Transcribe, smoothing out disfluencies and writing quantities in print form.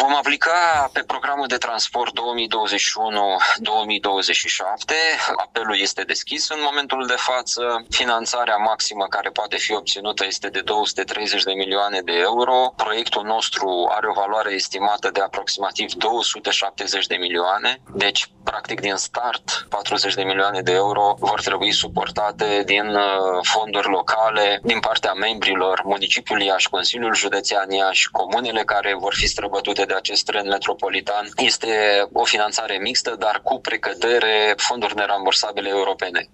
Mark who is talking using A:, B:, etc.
A: Vom aplica pe programul de transport 2021-2027. Apelul este deschis în momentul de față. Finanțarea maximă care poate fi obținută este de 230 de milioane de euro. Proiectul nostru are o valoare estimată de aproximativ 270 de milioane. Deci, practic, din start, 40 de milioane de euro vor trebui suportate din fonduri locale, din partea membrilor municipiului Iași, Consiliul Județean Iași, comunele care vor fi străbătute de acest tren metropolitan. Este o finanțare mixtă, dar cu precădere fonduri nerambursabile europene.